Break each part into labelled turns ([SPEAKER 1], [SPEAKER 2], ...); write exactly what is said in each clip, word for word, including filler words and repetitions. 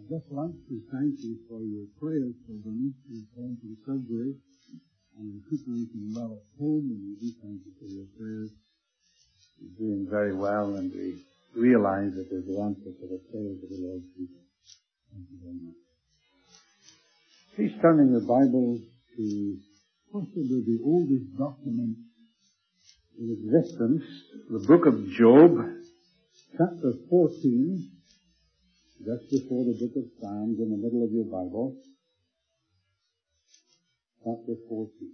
[SPEAKER 1] just like to thank you for your prayers for them who came to the surgery and recuperating well at home, and we do thank you for your prayers. You're doing very well, and we realize that there's the answer to the prayers of the Lord Jesus. Thank you very much. Please turn in your Bibles to possibly the oldest document in existence, the book of Job, chapter fourteen, just before the book of Psalms, in the middle of your Bible. Chapter fourteen.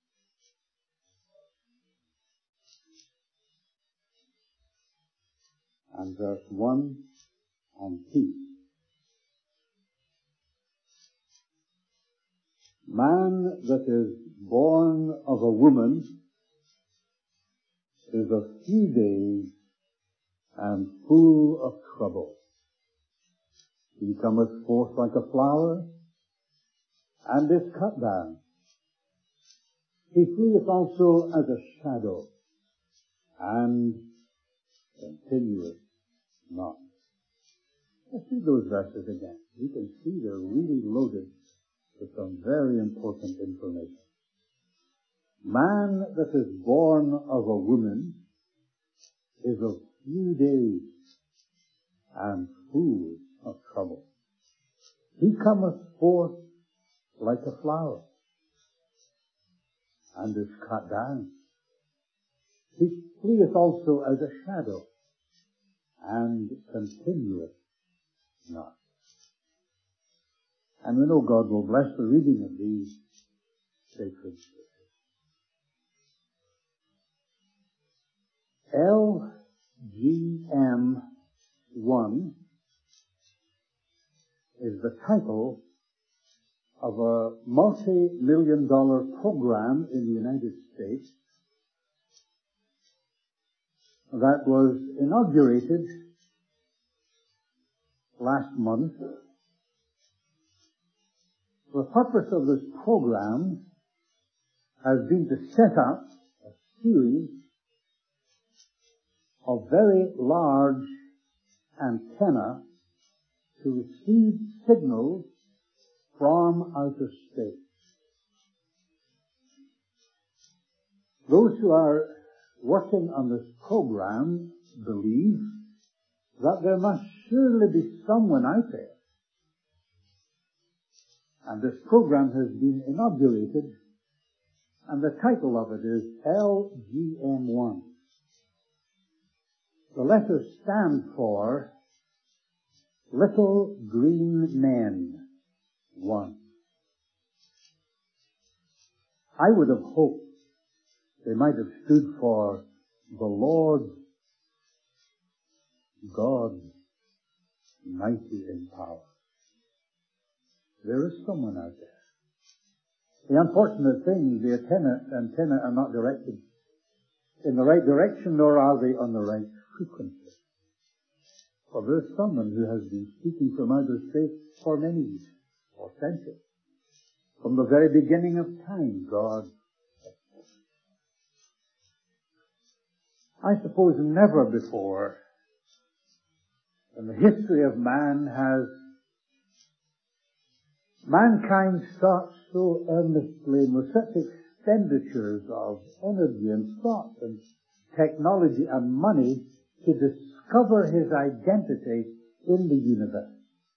[SPEAKER 1] And verse one and two. Man that is born of a woman is of few days and full of trouble. He cometh forth like a flower, and is cut down. He fleeth also as a shadow, and continueth not. Let's read those verses again. You can see they're really loaded with some very important information. Man that is born of a woman is of few days and full of trouble. He cometh forth like a flower, and is cut down. He fleeth also as a shadow, and continueth not. And we know God will bless the reading of these sacred scriptures. L G M one is the title of a multi-million dollar program in the United States that was inaugurated last month. The purpose of this program has been to set up a series of very large antenna to receive signals from outer space. Those who are working on this program believe that there must surely be someone out there. And this program has been inaugurated, and the title of it is L G M one. The letters stand for Little Green Men One. I would have hoped they might have stood for the Lord God mighty in power. There is someone out there. The unfortunate thing is the antenna, antenna are not directed in the right direction, nor are they on the right frequency. For there is someone who has been speaking from outer space for many years, or centuries. From the very beginning of time, God has spoken. I suppose never before in the history of man has mankind sought so earnestly and with such expenditures of energy and thought and technology and money to discover his identity in the universe.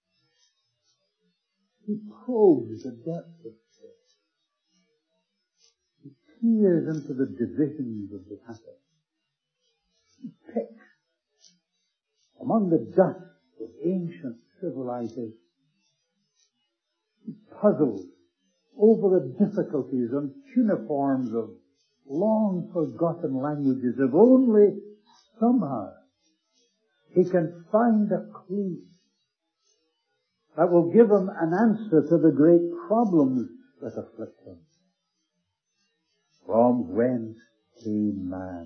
[SPEAKER 1] He probes the depths of space. He peers into the divisions of the atom. He picks among the dust of ancient civilization. He puzzles over the difficulties and cuneiforms of long forgotten languages, if only somehow he can find a clue that will give him an answer to the great problems that afflict him. From whence came man?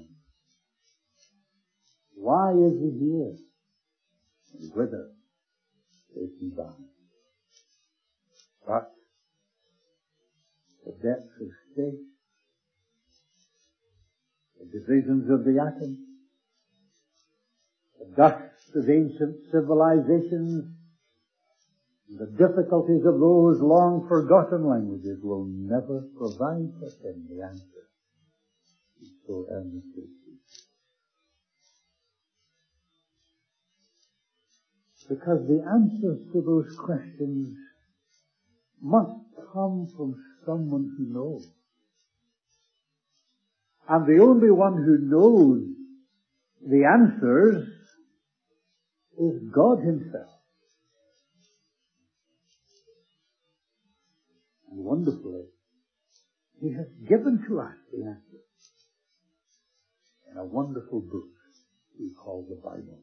[SPEAKER 1] Why is he here? And whither is he bound? But the depths of space, the divisions of the atom, the dust of ancient civilizations, The difficulties of those long forgotten languages will never provide for him the answer he so earnestly seeks. Because the answers to those questions must come from someone who knows. And the only one who knows the answers is God himself. And wonderfully, he has given to us the answer in a wonderful book we call the Bible.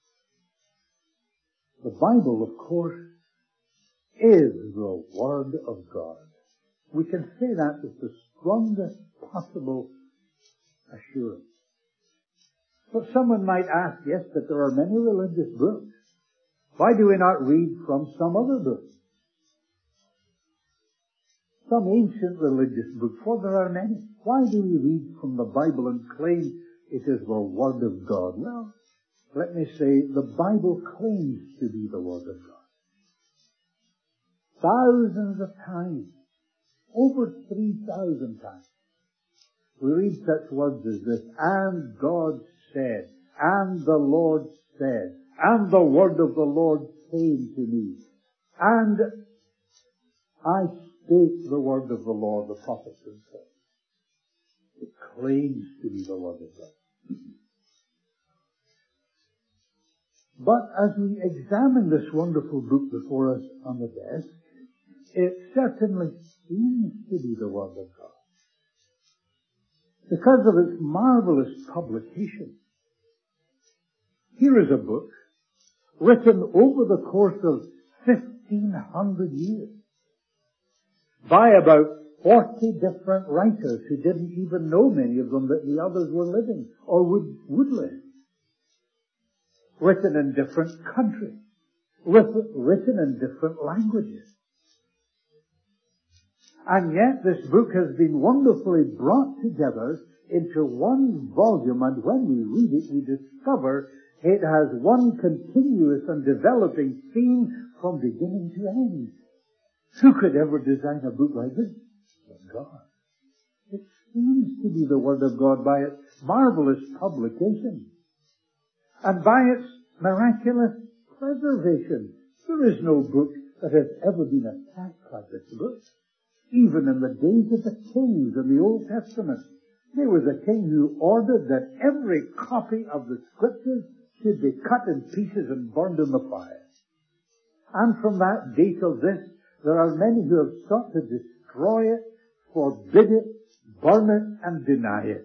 [SPEAKER 1] The Bible, of course, is the Word of God. We can say that with the strongest possible assurance. But someone might ask, yes, but there are many religious books. Why do we not read from some other book? Some ancient religious book, for there are many. Why do we read from the Bible and claim it is the Word of God? Well, let me say, the Bible claims to be the Word of God. Thousands of times, over three thousand times, we read such words as this, and God said, and the Lord said, and the word of the Lord came to me, and I spake the word of the Lord, the prophet himself. It claims to be the word of God. But as we examine this wonderful book before us on the desk, it certainly seems to be the word of God. Because of its marvelous publication. Here is a book written over the course of fifteen hundred years by about forty different writers who didn't even know, many of them, that the others were living or would, would live. Written in different countries, written in different languages. And yet this book has been wonderfully brought together into one volume, and when we read it, we discover it has one continuous and developing theme from beginning to end. Who could ever design a book like this? But God. It seems to be the Word of God by its marvelous publication and by its miraculous preservation. There is no book that has ever been attacked like this book. Even in the days of the kings in the Old Testament, there was a king who ordered that every copy of the Scriptures should be cut in pieces and burned in the fire. And from that day till this, there are many who have sought to destroy it, forbid it, burn it, and deny it.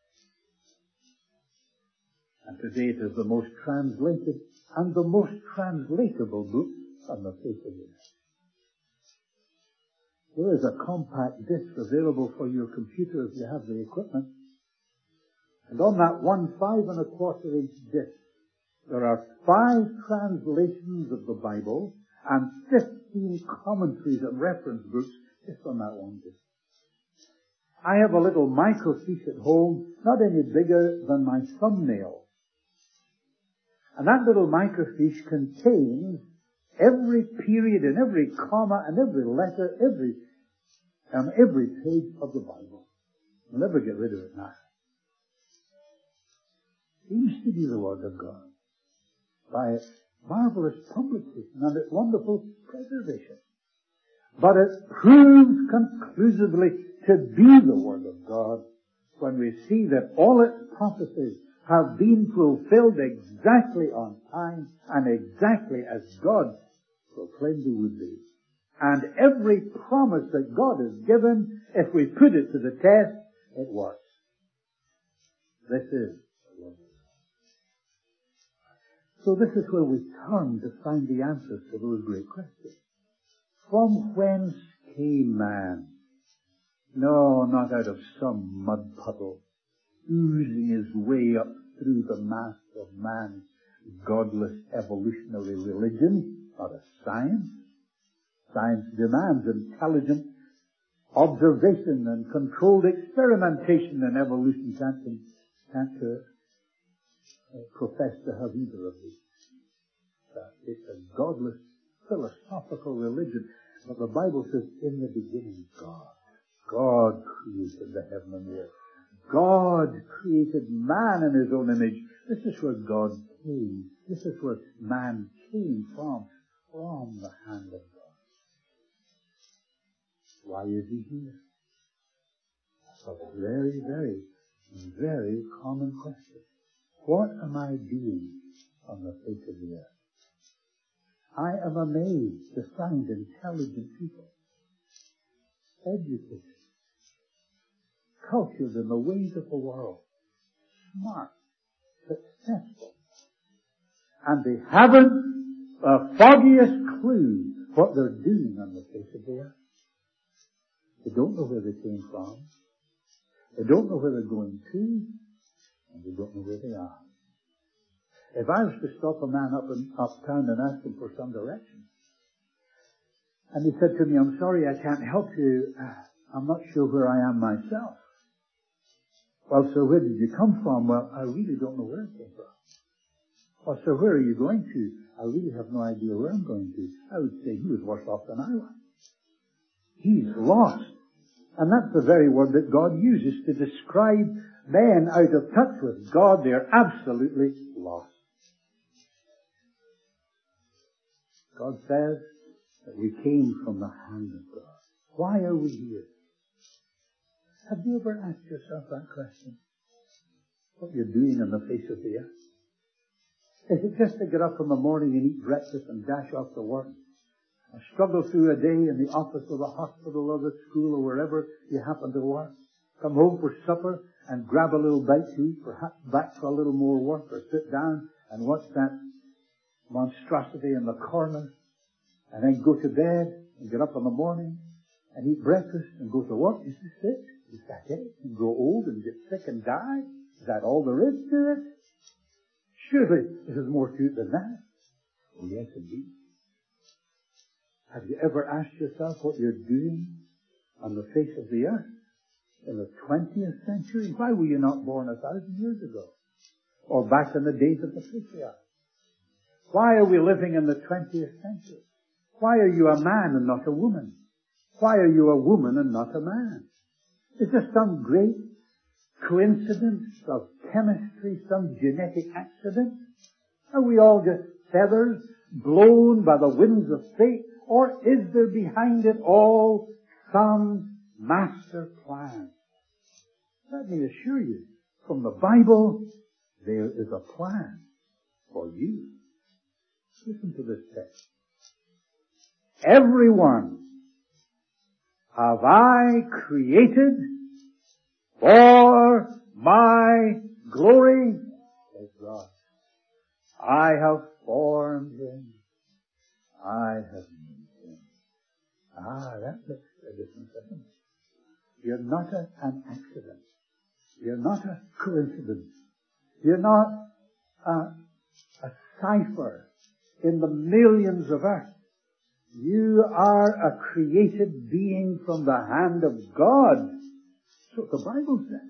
[SPEAKER 1] And today it is the most translated and the most translatable book on the face of the earth. There is a compact disc available for your computer if you have the equipment. And on that one five and a quarter inch disc, there are five translations of the Bible and fifteen commentaries and reference books just on that one disc. I have a little microfiche at home, not any bigger than my thumbnail. And that little microfiche contains every period and every comma and every letter, every on every page of the Bible. We'll never get rid of it now. It seems to be the Word of God by its marvelous publication and its wonderful preservation. But it proves conclusively to be the Word of God when we see that all its prophecies have been fulfilled exactly on time and exactly as God proclaimed they would be. And every promise that God has given, if we put it to the test, it works. This is the Word of God. So this is where we turn to find the answers to those great questions. From whence came man? No, not out of some mud puddle, oozing his way up through the mass of man's godless evolutionary religion, not a science. Science demands intelligent observation and controlled experimentation, and evolution can't, can't uh, profess to have either of these. Uh, it's a godless philosophical religion. But the Bible says, in the beginning, God. God created the heaven and the earth. God created man in his own image. This is where God came. This is where man came from. From the hand of God. Why is he here? That's a very, very, very common question. What am I doing on the face of the earth? I am amazed to find intelligent people, educated, cultured in the ways of the world, smart, successful, and they haven't the foggiest clue what they're doing on the face of the earth. They don't know where they came from. They don't know where they're going to. And they don't know where they are. If I was to stop a man up in uptown and ask him for some direction, and he said to me, I'm sorry, I can't help you. I'm not sure where I am myself. Well, so where did you come from? Well, I really don't know where I came from. Well, so where are you going to? I really have no idea where I'm going to. I would say he was worse off than I was. He's lost. And that's the very word that God uses to describe men out of touch with God. They're absolutely lost. God says that we came from the hand of God. Why are we here? Have you ever asked yourself that question? What you're doing on the face of the earth? Is it just to get up in the morning and eat breakfast and dash off to work? Or struggle through a day in the office or the hospital or the school or wherever you happen to work? Come home for supper and grab a little bite to eat, perhaps back for a little more work, or sit down and watch that monstrosity in the corner, and then go to bed and get up in the morning and eat breakfast and go to work. Is this it? Is that it? And grow old and get sick and die? Is that all there is to it? Surely there's more to it than that. Oh, yes, indeed. Have you ever asked yourself what you're doing on the face of the earth in the twentieth century? Why were you not born a thousand years ago? Or back in the days of the patriarchs? Why are we living in the twentieth century? Why are you a man and not a woman? Why are you a woman and not a man? Is there some great coincidence of chemistry, some genetic accident? Are we all just feathers blown by the winds of fate? Or is there behind it all some master plan? Let me assure you, from the Bible, there is a plan for you. Listen to this text. Everyone have I created for my glory, says God. I have formed him. I have made him. Ah, that makes a difference, doesn't it? You're not a, an accident. You're not a coincidence. You're not a, a cipher in the millions of earth. You are a created being from the hand of God. That's what the Bible says.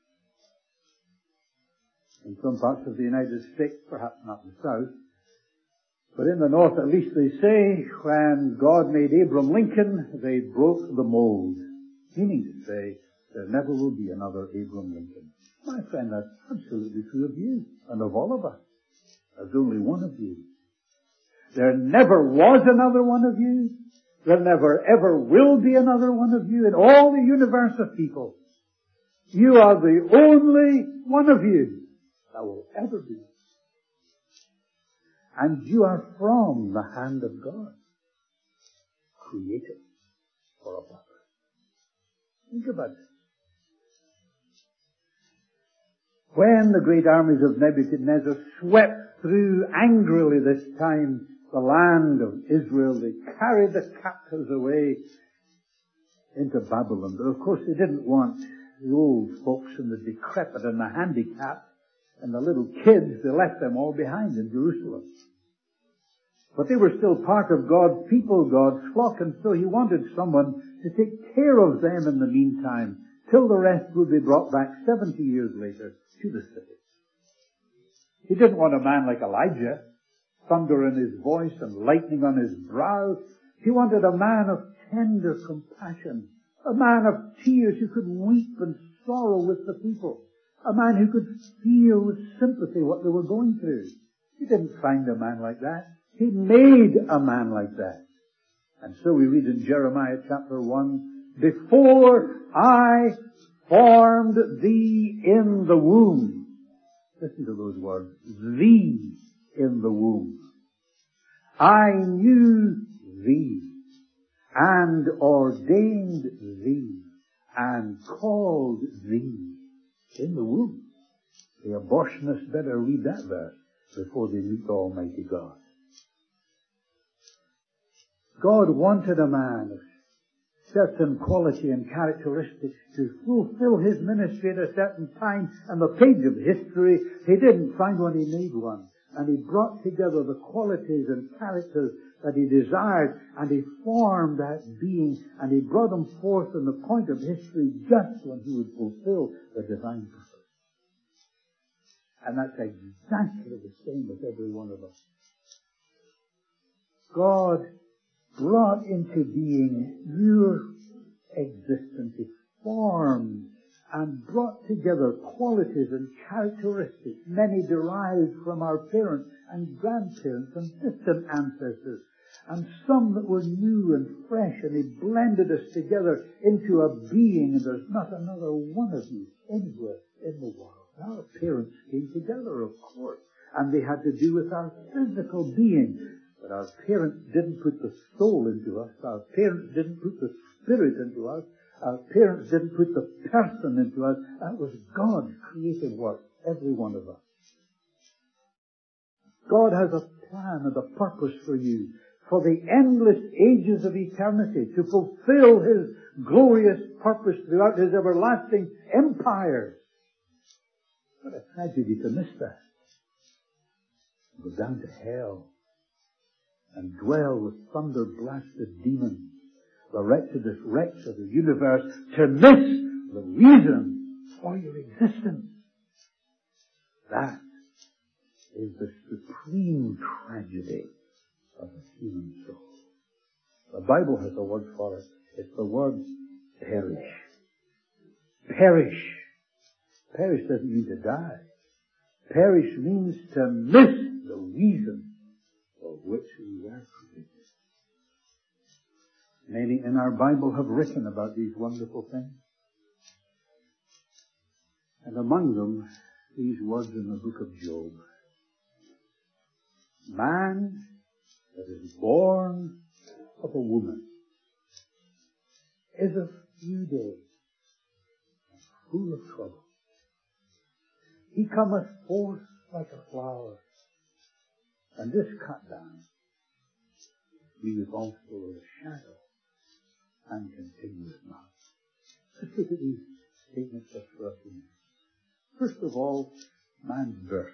[SPEAKER 1] In some parts of the United States, perhaps not the South, but in the North at least, they say when God made Abraham Lincoln, they broke the mold. Meaning to say, there never will be another Abraham Lincoln. My friend, that's absolutely true of you and of all of us. There's only one of you. There never was another one of you. There never ever will be another one of you in all the universe of people. You are the only one of you that will ever be. And you are from the hand of God, created for a purpose. Think about it. When the great armies of Nebuchadnezzar swept through angrily this time the land of Israel, they carried the captives away into Babylon. But of course they didn't want the old folks and the decrepit and the handicapped and the little kids. They left them all behind in Jerusalem. But they were still part of God's people, God's flock, and so he wanted someone to take care of them in the meantime, till the rest would be brought back seventy years later to the city. He didn't want a man like Elijah, thunder in his voice and lightning on his brow. He wanted a man of tender compassion, a man of tears who could weep and sorrow with the people, a man who could feel with sympathy what they were going through. He didn't find a man like that. He made a man like that. And so we read in Jeremiah chapter one, before I formed thee in the womb. Listen to those words. Thee in the womb. I knew thee and ordained thee and called thee in the womb. The abortionists better read that verse before they meet Almighty God. God wanted a man of certain quality and characteristics to fulfill his ministry at a certain time. And the page of history, he didn't find one, he made one. And he brought together the qualities and characters that he desired, and he formed that being, and he brought them forth in the point of history just when he would fulfill the divine purpose. And that's exactly the same with every one of us. God brought into being your existence. He formed and brought together qualities and characteristics, many derived from our parents and grandparents and distant ancestors, and some that were new and fresh, and he blended us together into a being, and there's not another one of you anywhere in the world. Our parents came together, of course, and they had to do with our physical being. But our parents didn't put the soul into us. Our parents didn't put the spirit into us. Our parents didn't put the person into us. That was God's creative work, every one of us. God has a plan and a purpose for you for the endless ages of eternity to fulfill his glorious purpose throughout his everlasting empires. What a tragedy to miss that. Go down to hell and dwell with thunder-blasted demons, the wretchedest wrecks of the universe, to miss the reason for your existence. That is the supreme tragedy of the human soul. The Bible has a word for it. It's the word perish. Perish. Perish doesn't mean to die. Perish means to miss the reason for which we were created. Many in our Bible have written about these wonderful things. And among them, these words in the book of Job. Man that is born of a woman is of few days and full of trouble. He cometh forth like a flower, and is cut down. He is also a shadow and continueth not. Let's look at these statements just for a few minutes. First of all, man's birth.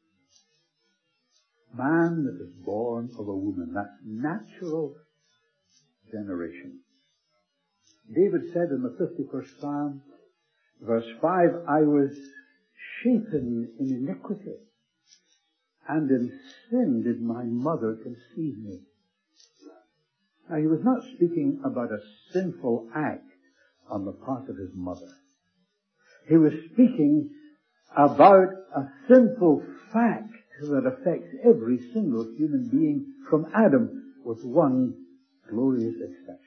[SPEAKER 1] Man that is born of a woman, that's natural generation. David said in the fifty-first Psalm, verse five, I was shapen in iniquity, and in sin did my mother conceive me. Now, he was not speaking about a sinful act on the part of his mother. He was speaking about a sinful fact that affects every single human being from Adam, with one glorious exception.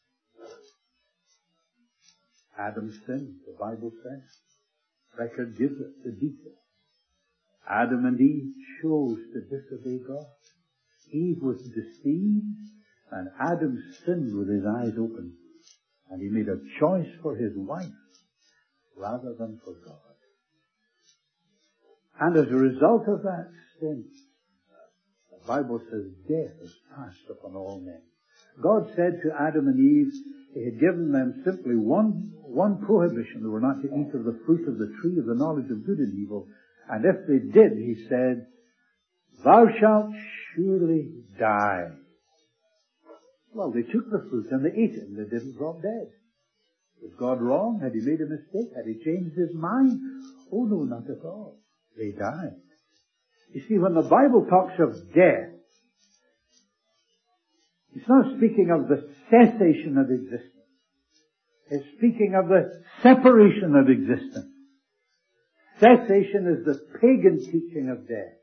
[SPEAKER 1] Adam sinned, the Bible says. Record gives it the details. Adam and Eve chose to disobey God. Eve was deceived, and Adam sinned with his eyes open. And he made a choice for his wife rather than for God. And as a result of that sin, the Bible says death has passed upon all men. God said to Adam and Eve, he had given them simply one, one prohibition. They were not to eat of the fruit of the tree of the knowledge of good and evil. And if they did, he said, thou shalt surely die. Well, they took the fruit and they ate it, and they didn't drop dead. Was God wrong? Had he made a mistake? Had he changed his mind? Oh no, not at all. They died. You see, when the Bible talks of death, It's not speaking of the cessation of existence. It's speaking of the separation of existence. Cessation is the pagan teaching of death.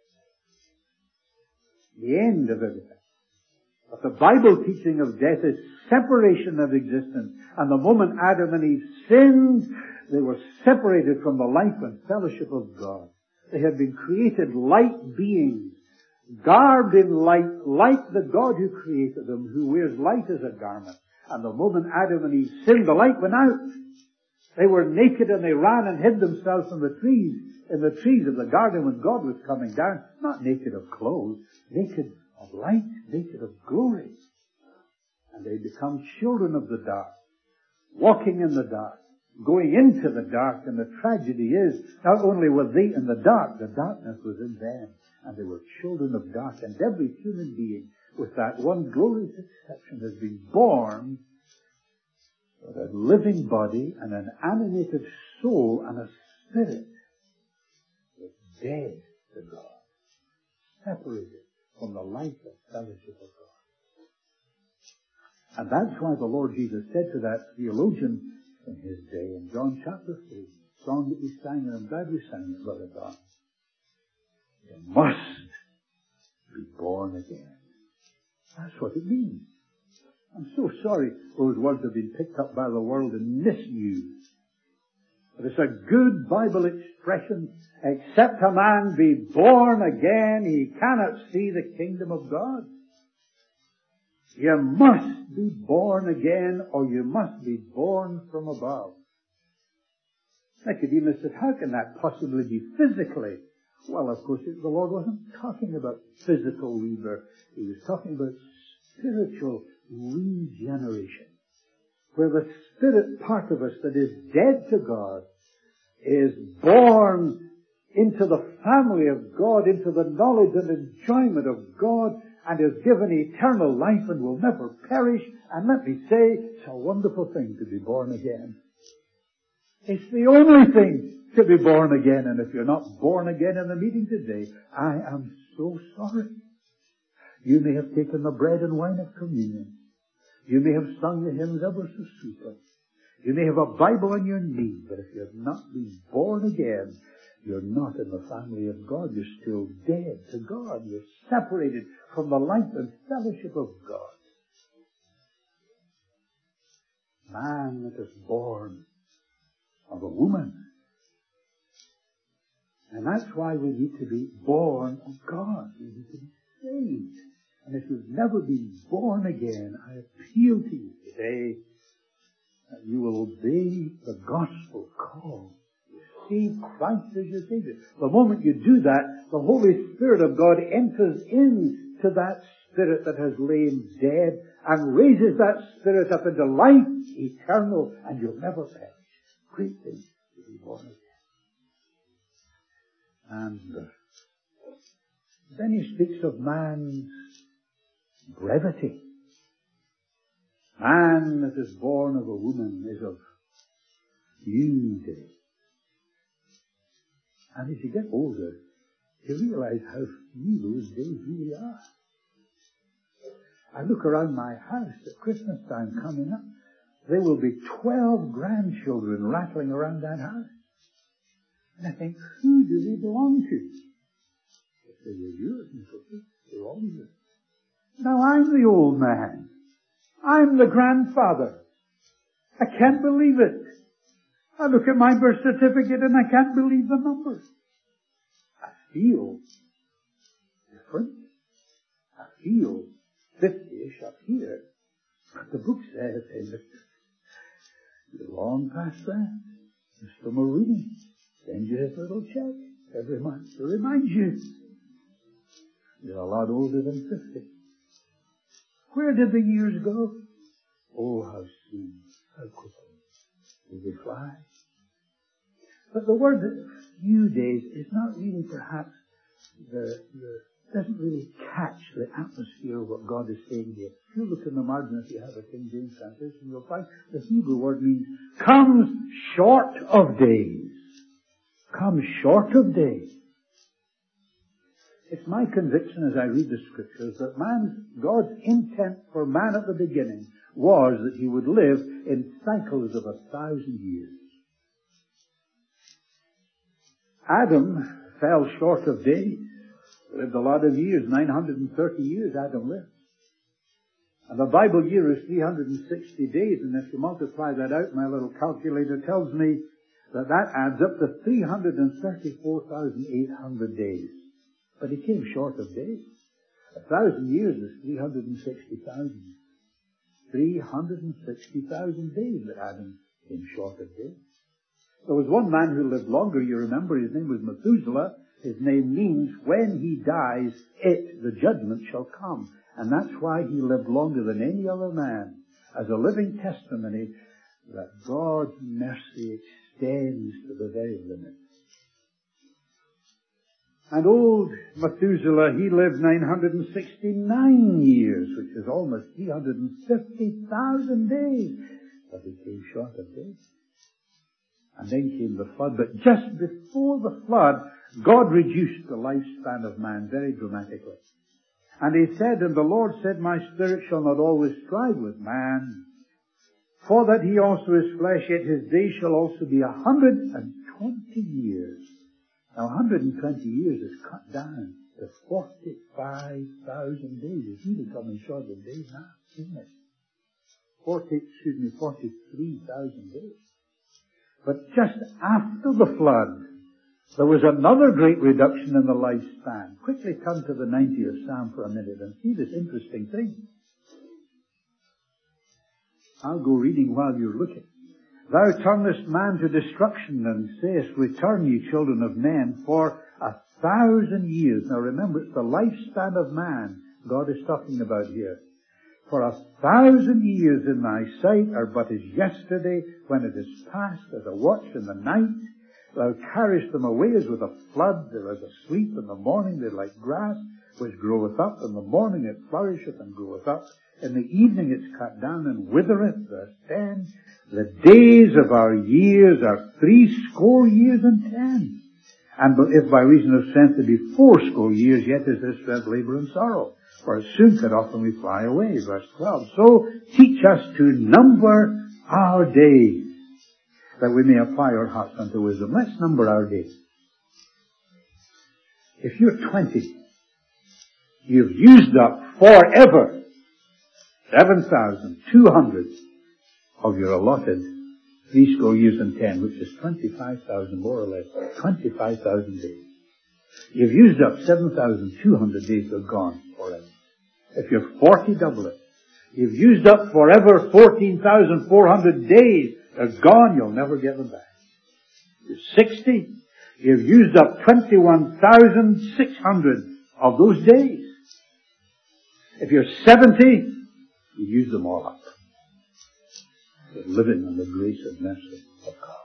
[SPEAKER 1] The end of everything. But the Bible teaching of death is separation of existence. And the moment Adam and Eve sinned, they were separated from the life and fellowship of God. They had been created light beings, garbed in light, like the God who created them, who wears light as a garment. And the moment Adam and Eve sinned, the light went out. They were naked and they ran and hid themselves in the trees, in the trees of the garden when God was coming down. Not naked of clothes, naked of light, naked of glory. And they become children of the dark, walking in the dark, going into the dark. And the tragedy is, not only were they in the dark, the darkness was in them. And they were children of dark. And every human being, with that one glorious exception, has been born with a living body and an animated soul and a spirit that's dead to God, separated from the life and fellowship of God. And that's why the Lord Jesus said to that theologian in his day, in John chapter three, song that we sang, and I'm glad we sang it, Brother Don, you must be born again. That's what it means. I'm so sorry those words have been picked up by the world and misused. But it's a good Bible expression. Except a man be born again, he cannot see the kingdom of God. You must be born again, or you must be born from above. Nicodemus said, how can that possibly be physically? Well, of course, the Lord wasn't talking about physical rebirth. He was talking about spiritual regeneration, where the spirit part of us that is dead to God is born into the family of God, into the knowledge and enjoyment of God, and is given eternal life and will never perish. And let me say, it's a wonderful thing to be born again. It's the only thing to be born again. And if you're not born again in the meeting today, I am so sorry. You may have taken the bread and wine of communion. You may have sung the hymns ever so sweetly. You may have a Bible on your knee, but if you have not been born again, you're not in the family of God. You're still dead to God. You're separated from the life and fellowship of God. Man that is born of a woman. And that's why we need to be born of God. We need to be saved. And if you've never been born again, I appeal to you today that you will obey the gospel call. Receive Christ as your Savior. The moment you do that, the Holy Spirit of God enters into that spirit that has lain dead and raises that spirit up into life eternal, and you'll never perish. Great thing to be born again. And then he speaks of man's brevity. Man that is born of a woman is of few days. And as you get older, you realize how few those days really are. I look around my house at Christmas time coming up. There will be twelve grandchildren rattling around that house. And I think, who do they belong to? If they were yours, they're all yours. Now I'm the old man. I'm the grandfather. I can't believe it. I look at my birth certificate and I can't believe the numbers. I feel different. I feel fifty-ish up here. But the book says, hey, mister, you're long past that. Mister Marini sends you his little check every month to remind you. You're a lot older than fifty. Where did the years go? Oh, how soon, how quickly did they fly. But the word few days is not really perhaps the, the doesn't really catch the atmosphere of what God is saying here. If you look in the margin, if you have a King James translation, you'll find the Hebrew word means comes short of days. Comes short of days. It's my conviction as I read the Scriptures that man's, God's intent for man at the beginning was that he would live in cycles of a thousand years. Adam fell short of days, lived a lot of years, nine hundred thirty years Adam lived. And the Bible year is three hundred sixty days, and if you multiply that out, my little calculator tells me that that adds up to three hundred thirty-four thousand eight hundred days. But he came short of days. A thousand years is three hundred sixty thousand. three hundred sixty thousand days that Adam came short of days. There was one man who lived longer, you remember, his name was Methuselah. His name means, when he dies, it, the judgment, shall come. And that's why he lived longer than any other man, as a living testimony that God's mercy extends to the very limit. And old Methuselah, he lived nine hundred sixty-nine years, which is almost three hundred fifty thousand days. But he came short of days. And then came the flood. But just before the flood, God reduced the lifespan of man very dramatically. And he said, and the Lord said, my spirit shall not always strive with man, for that he also is flesh, yet his days shall also be a hundred and twenty years. Now, one hundred twenty years is cut down to forty-five thousand days. It's really coming short of days now, isn't it? Forty, excuse me, forty-three thousand days. But just after the flood, there was another great reduction in the lifespan. Quickly turn to the ninetieth Psalm for a minute and see this interesting thing. I'll go reading while you're looking. Thou turnest man to destruction and sayest, return ye children of men for a thousand years. Now remember, it's the lifespan of man God is talking about here. For a thousand years in thy sight are but as yesterday, when it is past as a watch in the night. Thou carriest them away as with a flood. They're as asleep in the morning. They're like grass, which groweth up. In the morning it flourisheth and groweth up. In the evening it's cut down and withereth. Verse ten. The days of our years are threescore years and ten. And if by reason of strength there be fourscore years, yet is this strength labour and sorrow. For as soon cut off when we fly away. Verse twelve. So teach us to number our days, that we may apply our hearts unto wisdom. Let's number our days. If you're twenty, you've used up forever seven thousand two hundred of your allotted threescore years and ten, which is twenty-five thousand more or less, twenty-five thousand days. You've used up seven thousand two hundred days that are gone forever. If you're forty, double it. You've used up forever fourteen thousand four hundred days. They're gone. You'll never get them back. You're sixty. You've used up twenty-one thousand six hundred of those days. If you're seventy, you use them all up. You're living on the grace and mercy of God.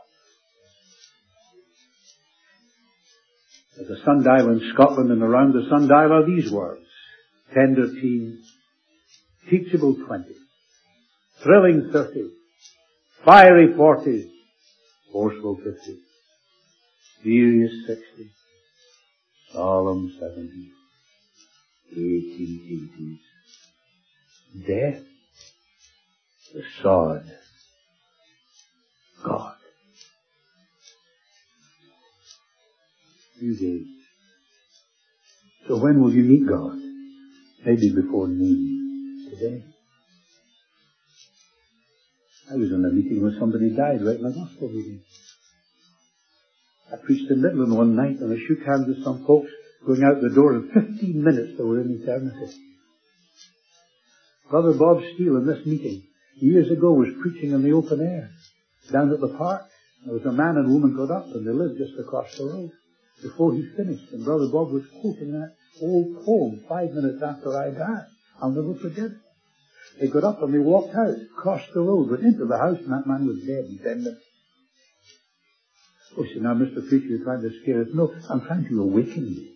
[SPEAKER 1] At the sundial in Scotland and around the sundial are these words. Tender teens, teachable twenties, thrilling thirties, fiery forties, forceful fifties, serious sixties, solemn seventies, eighteen eighties, death, the sod, God. Few days. So when will you meet God? Maybe before noon today. I was in a meeting where somebody died right in the gospel meeting. I preached in Midland one night and I shook hands with some folks going out the door. In fifteen minutes they were in eternity. Brother Bob Steele in this meeting years ago was preaching in the open air down at the park. There was a man and woman got up and they lived just across the road before he finished. And Brother Bob was quoting that old poem five minutes after I died. I'll never forget it. They got up and they walked out, crossed the road, went into the house, and that man was dead in ten minutes. Oh, see, now, Mister Preacher, you're trying to scare us. No, I'm trying to awaken you.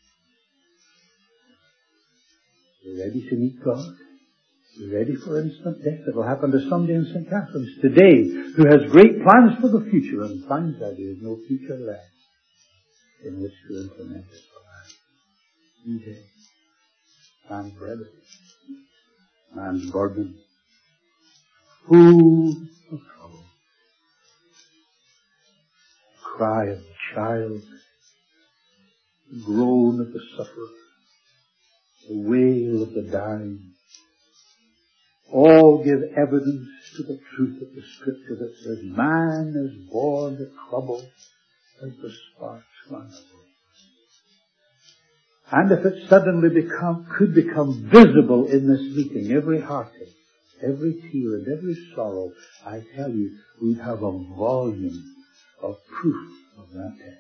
[SPEAKER 1] You ready to meet God? You ready for instant death? It'll happen to somebody in Saint Catherine's today who has great plans for the future and finds that there is no future left in which to implement his plan. easy. Man's brevity. Man's burden. Full of trouble. Cry of the child. The groan of the sufferer. The wail of the dying. All give evidence to the truth of the Scripture that says, man is born to trouble as the sparks fly away. And if it suddenly become, could become visible in this meeting, every heartache, every tear and every sorrow, I tell you, we'd have a volume of proof of that test.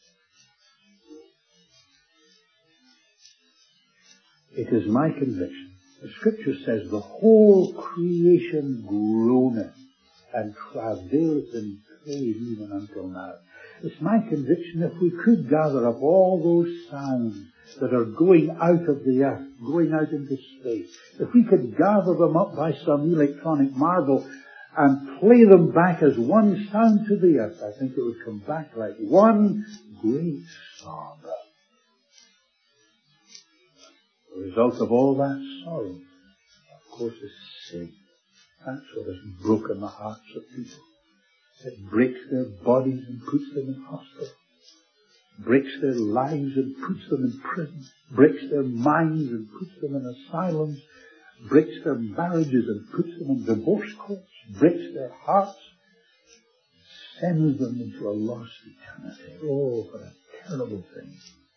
[SPEAKER 1] It is my conviction. The Scripture says the whole creation groaneth and travaileth in pain even until now. It's my conviction if we could gather up all those sounds that are going out of the earth, going out into space, if we could gather them up by some electronic marvel and play them back as one sound to the earth, I think it would come back like one great sob. The result of all that sorrow, of course, is sin. That's what has broken the hearts of people. It breaks their bodies and puts them in hospital. Breaks their lives and puts them in prison. Breaks their minds and puts them in asylums. Breaks their marriages and puts them in divorce courts. Breaks their hearts. Sends them into a lost eternity. Oh, what a terrible thing.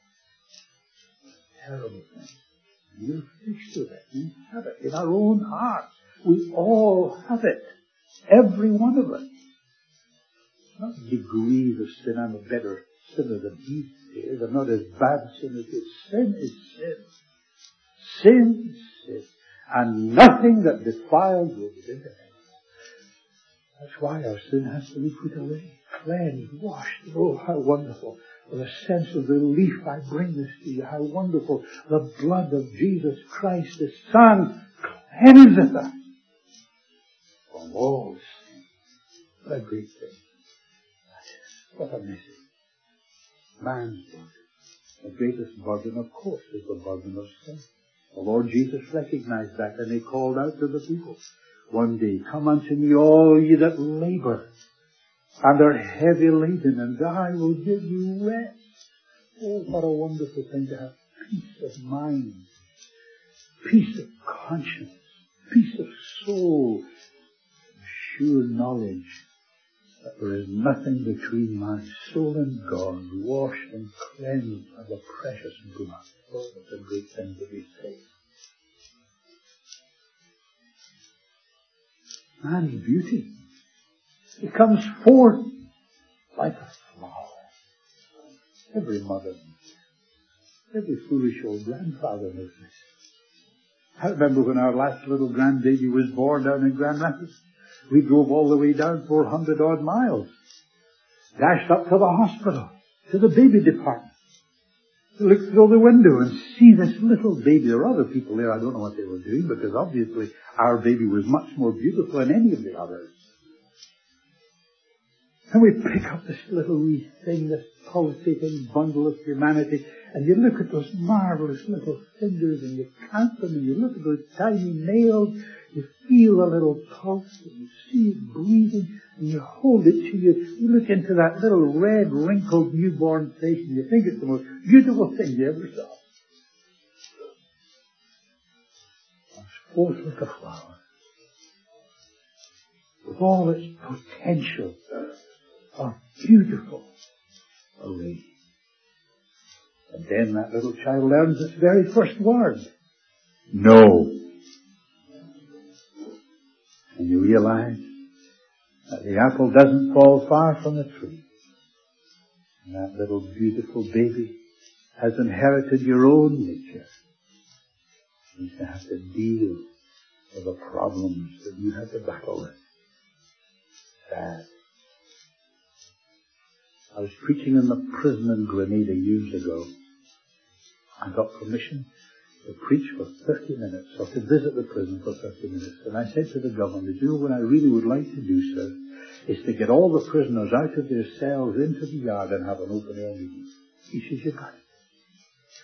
[SPEAKER 1] A terrible thing. We're fixed with it. We have it in our own hearts. We all have it. Every one of us. Not degrees of sin. I'm a better sinner than he is. I'm not as bad a sinner as he is. Sin is sin. Sin is sin. And nothing that defiles will get into heaven. That's why our sin has to be put away. Cleansed, washed. Oh, how wonderful. With a sense of relief, I bring this to you. How wonderful. The blood of Jesus Christ, His Son, cleanseth us from all sin. What a great thing. What a message. Man's burden. The greatest burden, of course, is the burden of sin. The Lord Jesus recognized that, and He called out to the people one day, come unto me all ye that labor and are heavy laden, and I will give you rest. Oh, what a wonderful thing to have peace of mind, peace of conscience, peace of soul, sure knowledge that there is nothing between my soul and God, washed and cleansed by the precious blood. Oh, it's a great thing to be saved. Man's beauty, it comes forth like a flower. Every mother, every foolish old grandfather knows this. I remember when our last little grandbaby was born down in Grand Rapids. We drove all the way down four hundred odd miles. Dashed up to the hospital, to the baby department. To look through the window and see this little baby. There were other people there, I don't know what they were doing, because obviously our baby was much more beautiful than any of the others. And we pick up this little wee thing, this pulsating bundle of humanity, and you look at those marvelous little fingers, and you count them, and you look at those tiny nails, you feel a little pulse, and you see it breathing, and you hold it to you. You look into that little red, wrinkled newborn face, and you think it's the most beautiful thing you ever saw. It's forth like a flower, with all its potential of beautiful array. And then that little child learns its very first word. No. And you realize that the apple doesn't fall far from the tree. And that little beautiful baby has inherited your own nature. He's going to have to deal with the problems that you had to battle with. Sad. I was preaching in the prison in Grenada years ago. I got permission to preach for thirty minutes, or to visit the prison for thirty minutes. And I said to the governor, you know what I really would like to do, sir, is to get all the prisoners out of their cells into the yard and have an open air meeting. He says, you got it.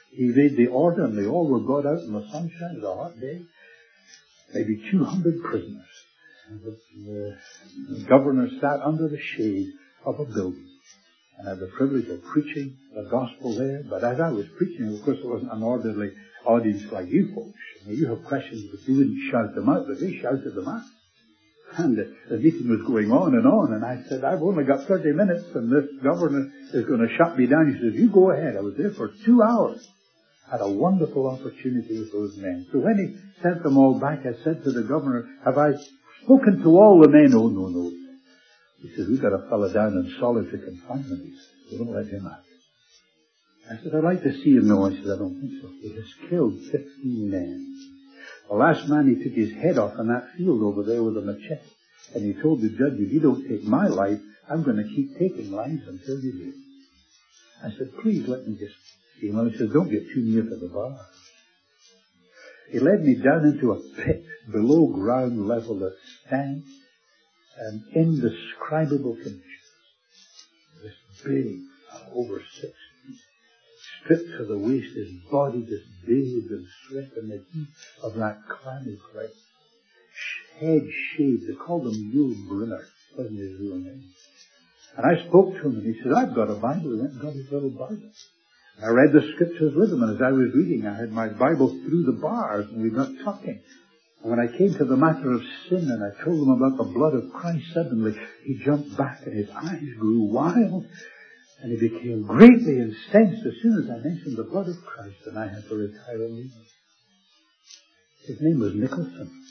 [SPEAKER 1] He made the order and they all were brought out in the sunshine. It was a hot day. Maybe two hundred prisoners. And the, the governor sat under the shade of a building. And I had the privilege of preaching the gospel there. But as I was preaching, of course, it wasn't an orderly audience like you folks. You know, you have questions, but you wouldn't shout them out, but they shouted them out. And the, the meeting was going on and on, and I said, I've only got thirty minutes, and this governor is going to shut me down. He says, you go ahead. I was there for two hours. I had a wonderful opportunity with those men. So when he sent them all back, I said to the governor, have I spoken to all the men? Oh, no, no. He says, we've got a fellow down in solitary confinement. He says, we don't let him out. I said, I'd like to see him. No, I said, I don't think so. He has killed fifteen men. The last man, he took his head off in that field over there with a machete. And he told the judge, if you don't take my life, I'm going to keep taking lives until you do. I said, please let me just see him. And he said, don't get too near to the bar. He led me down into a pit below ground level that stank and indescribable conditions. This big, over six feet, stripped to the waist, his body just bathed in sweat and the heat of that clammy clay. Head shaved. They called him Yul Brynner. Wasn't his real name. And I spoke to him and he said, I've got a Bible. He went and got his little Bible. And I read the scriptures with him, and as I was reading, I had my Bible through the bars, and we got talking. And when I came to the matter of sin, and I told him about the blood of Christ, suddenly he jumped back, and his eyes grew wild, and he became greatly incensed as soon as I mentioned the blood of Christ, and I had to retire and leave him. His name was Nicholson.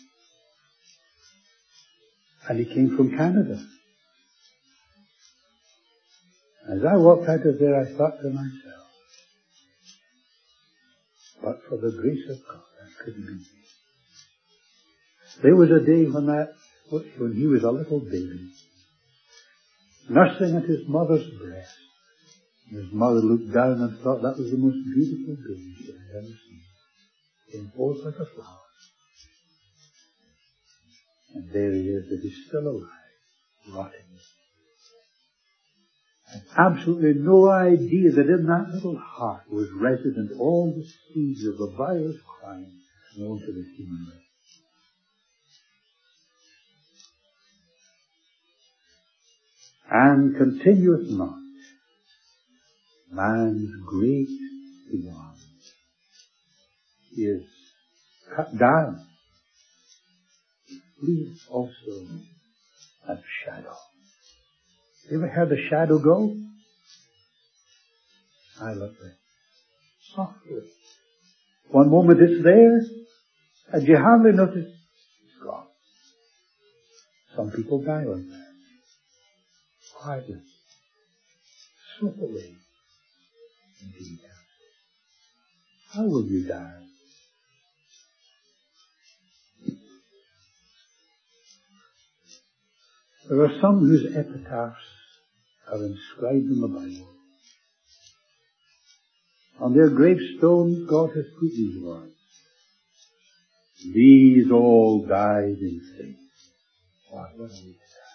[SPEAKER 1] And he came from Canada. As I walked out of there, I thought to myself, but for the grace of God, that couldn't be me. There was a day when that, when he was a little baby, nursing at his mother's breast. And his mother looked down and thought that was the most beautiful baby she had ever seen. Came forth like a flower. And there he is, that he's still alive, rotting. I had absolutely no idea that in that little heart was resident all the seeds of the vilest crime known to the human race. And continueth not man's great beyond. He is cut down. He also that shadow. You ever heard the shadow go? Silently. Softly. One moment it's there, and you hardly notice it's gone. Some people die like that. Quietly. Slip away into eternity. How will you die? There are some whose epitaphs are inscribed in the Bible. On their gravestones, God has put these words. These all died in faith. What a way to die.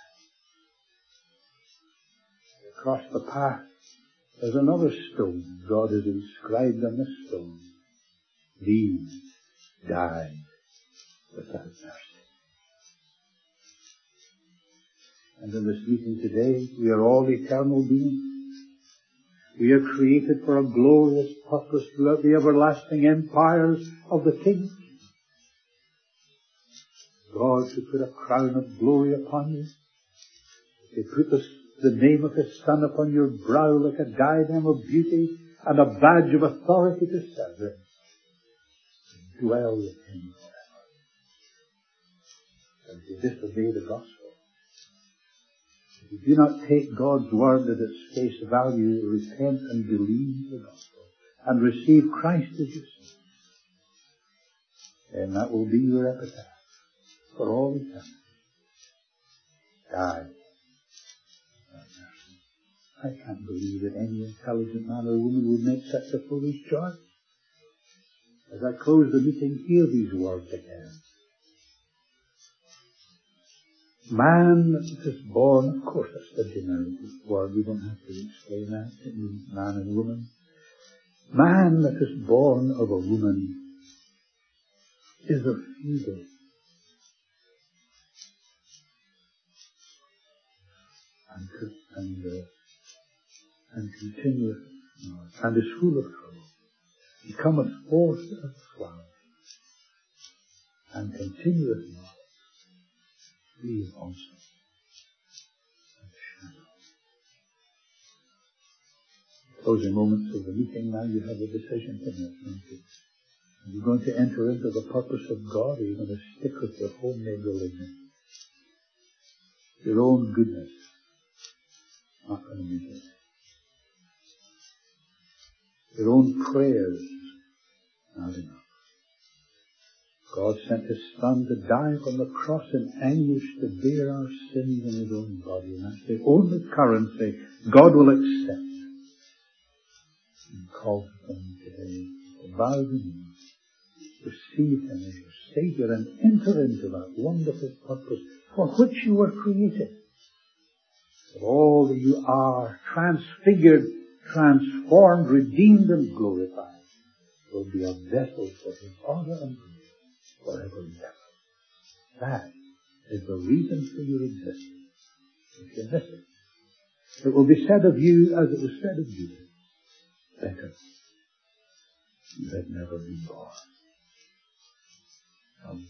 [SPEAKER 1] Across the path, there's another stone. God has inscribed on the stone. These died without mercy. And in this meeting today, we are all eternal beings. We are created for a glorious purpose throughout the everlasting empires of the King. God should put a crown of glory upon you. He put the, the name of His Son upon your brow like a diadem of beauty and a badge of authority to serve Him. Dwell with Him forever. And if you disobey the gospel, if you do not take God's word at its face value, repent and believe the gospel and receive Christ as your Savior, then that will be your epitaph for all eternity. Die. I can't believe that any intelligent man or woman would make such a foolish choice. As I close the meeting, hear these words again. Man is born, of course that's the generic word, we don't have to explain that. It means man and woman. Man that is born of a woman is of feeble. And, and, uh, and continueth not, and is full of trouble. He cometh forth as a flower, and continueth not, leave also a shadow. Closing moments of the meeting, now you have a decision to make. Are you going to enter into the purpose of God, or are you going to stick with your homemade religion? Your own goodness. Not going to make it. Your own prayers. Not enough. God sent His Son to die on the cross in anguish to bear our sins in His own body. And that's the only currency God will accept. And call upon you today to bow the knee, receive Him as your Savior, and enter into that wonderful purpose for which you were created. That all that you are, transfigured, transformed, redeemed, and glorified, will be a vessel for His honor and glory forever and ever. That is the reason for your existence. If you miss it, it will be said of you as it was said of you. Better, you had never been born. Um,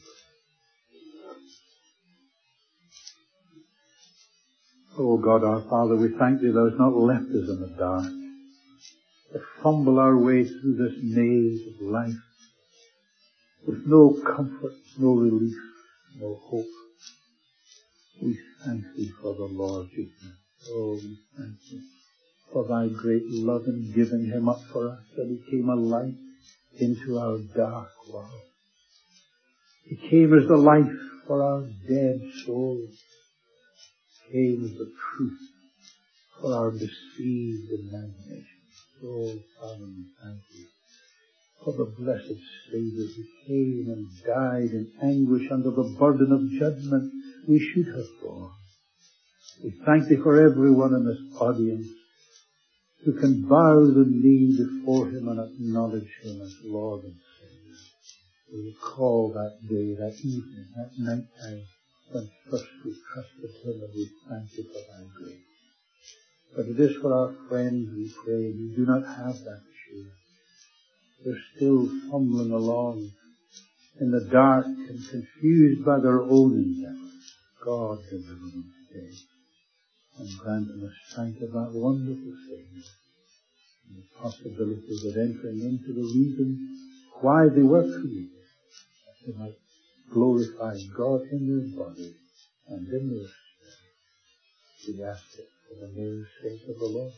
[SPEAKER 1] oh God, our Father, we thank Thee Thou hast not left us in the dark to fumble our way through this maze of life with no comfort, no relief, no hope. We thank Thee for the Lord Jesus. Oh, we thank Thee for Thy great love in giving Him up for us, that He came a light into our dark world. He came as the life for our dead souls. He came as the truth for our deceived imagination. Oh, Father, we thank You for the blessed Savior who came and died in anguish under the burden of judgment we should have borne. We thank Thee for everyone in this audience who can bow the knee before Him and acknowledge Him as Lord and Savior. We recall that day, that evening, that night time when first we trusted Him, and we thank You for Thy grace. But it is for our friends, we pray, who do not have that assurance. They're still fumbling along in the dark and confused by their own endeavors. God deliver them today, and grant them a sight of that wonderful Savior, and the possibility of entering into the reason why they were created, that they might glorify God in their body and in their spirit. We ask it for the mere sake of the Lord.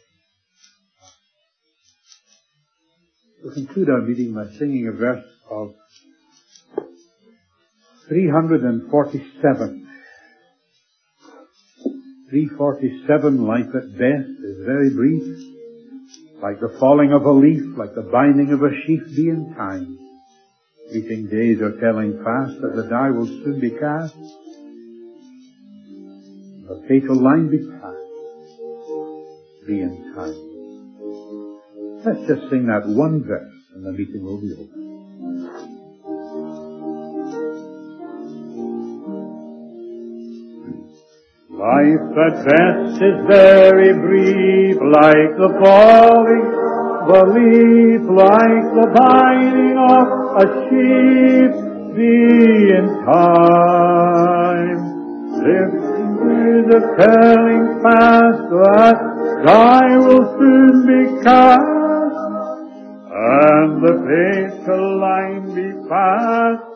[SPEAKER 1] We'll conclude our meeting by singing a verse of three forty-seven. three forty-seven, life at best, is very brief. Like the falling of a leaf, like the binding of a sheaf be in time. Fleeting days are telling fast that the die will soon be cast. The fatal line be passed. Be in time. Let's just sing that one verse and the meeting will be over. Life at best is very brief, like the falling of a leaf, like the binding of a sheep, be in time. Listen to the telling fast that die will soon be cast, and the fatal line be passed.